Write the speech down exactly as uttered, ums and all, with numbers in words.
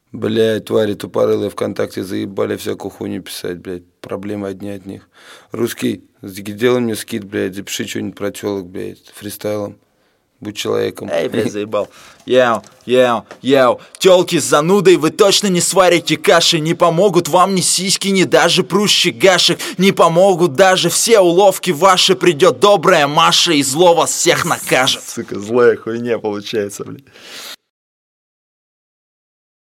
Блядь, твари тупорылые ВКонтакте заебали всякую хуйню писать, блядь. Проблемы одни от них. Русский, сделай мне скид, блядь, запиши что-нибудь про телок, блядь, фристайлом. Будь человеком. Эй, блядь, заебал. Яу, яу, яу. Тёлки с занудой, вы точно не сварите каши. Не помогут вам ни сиськи, ни даже прущий гашек. Не помогут даже все уловки ваши. Придет добрая Маша и зло вас всех накажет. Сука, злая хуйня получается, блядь.